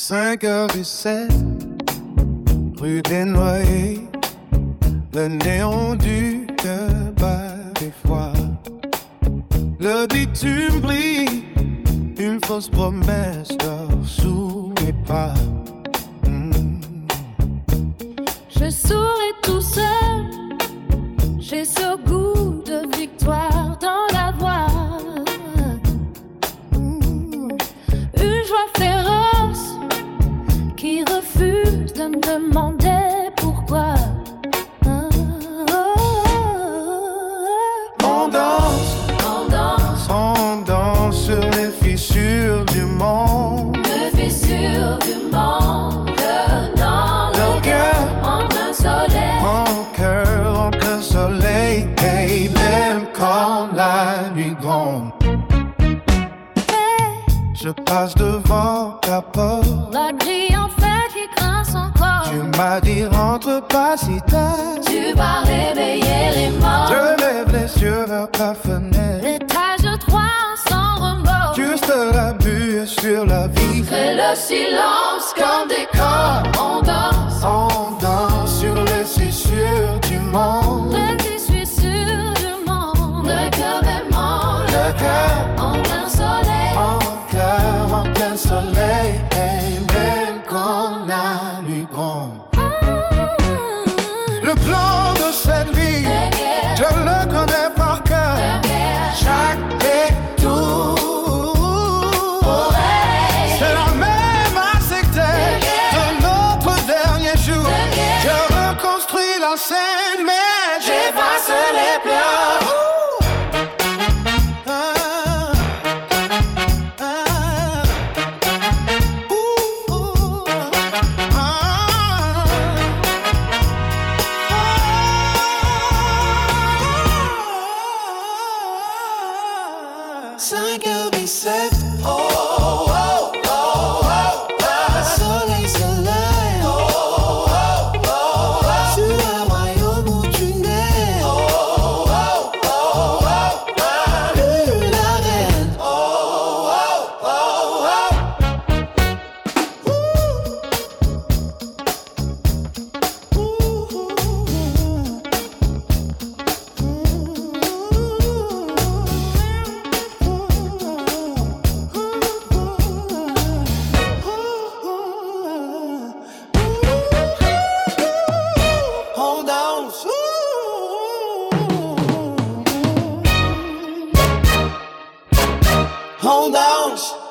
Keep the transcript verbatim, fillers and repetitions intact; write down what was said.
cinq heures dix-sept, rue des Noyers, le néon du tabac des fois. Le bitume brille, une fausse promesse dort sous mes pas. Mm. Je souris tout seul, j'ai ce goût de victoire dans la voix. Mm. Une joie féroce qui refuse de me demander pourquoi. On danse, On danse, on danse sur les fissures du monde. les fissures du monde, dans Le le cœur en plein soleil. Mon cœur en plein soleil, et même quand la nuit gronde. Je passe devant ta porte. La grille en fait qui grince encore. Tu m'as dit rentre pas si tard. Tu vas réveiller les morts. Je lève les yeux vers ta fenêtre. L'étage de trois sans remords. Juste la buée sur la vie. Et le silence comme décor. On danse, On danse sur les fissures du monde. je qui suis sûr du monde. Le cœur dément, Le cœur en plein soleil. en cœur en plein soleil, et même quand la nuit gronde. Le plan de cette vie, je le connais par cœur. Chaque détour, c'est la même acceptée de notre dernier jour. Je reconstruis la scène, mais j'efface les pleurs. Ah, ah, ouh, ouh, ah. cinq heures dix-sept, oh, oh, oh, oh, oh. Soleil se lève, oh, oh, oh, oh. Sur un royaume où tu nais, oh, oh, oh, oh, oh. Plus la reine, oh, oh, oh, oh. Ouh, ouh, On danse, on danse.